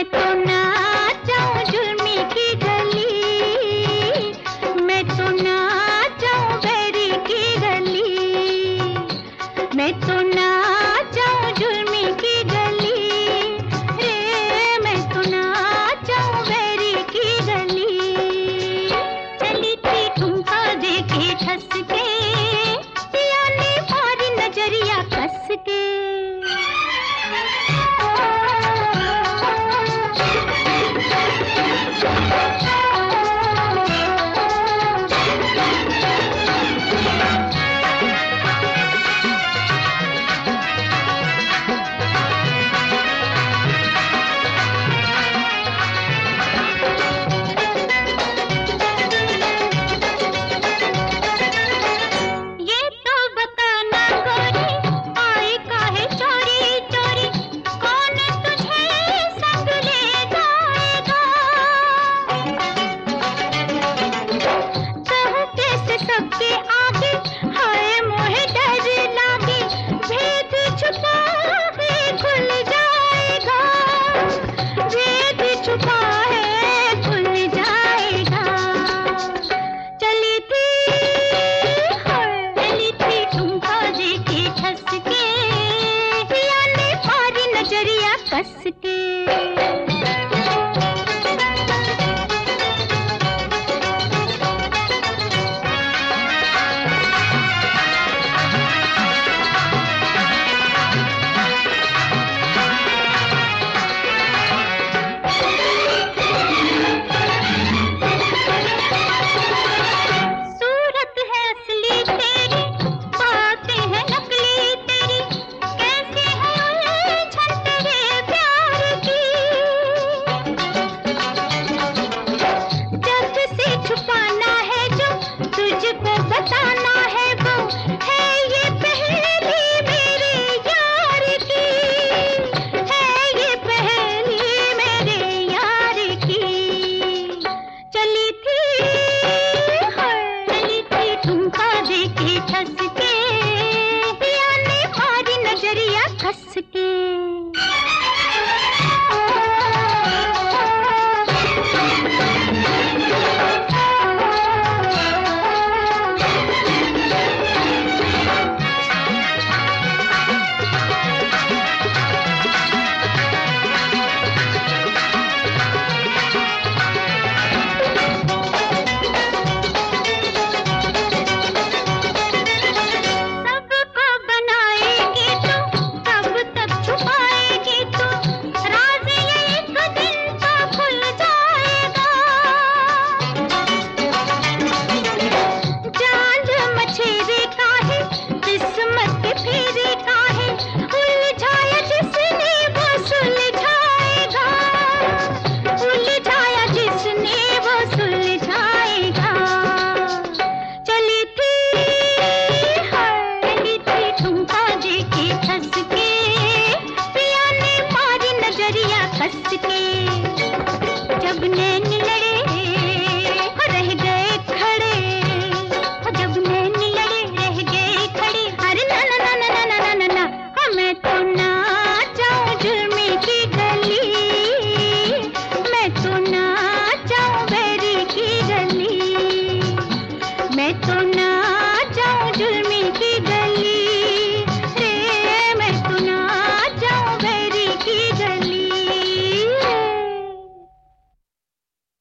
तो ना जाऊं जुल्मी की गली, मैं तो ना जाऊं बैरी की गली, मैं तो ना जाऊं जुल्मी की गली रे, मैं तो ना जाऊं बैरी की गली। चली थी ठुमका देके ठस के, पिया ने मारी नजरिया कस के। सबके आगे हाय मोहे डर लागे, भेद छुपा है खुल जाएगा, भेद छुपा है खुल जाएगा। चली थी ठुमका देके ठस के, पिया ने मारी नजरिया कस के। बताना है वो है ये पहेली मेरे यार की, है ये पहेली मेरे यार की। चली थी ठुमका देके ठस के, पिया ने मारी नजरिया कस के। जब नैन लड़े रह गए खड़े, जब नैन लड़े रह गए खड़े, अरे ना ना ना ना ना ना ना ना, मैं तो ना जाऊं जुल्मी की गली, मैं तो ना जाऊं बैरी की गली, मैं तो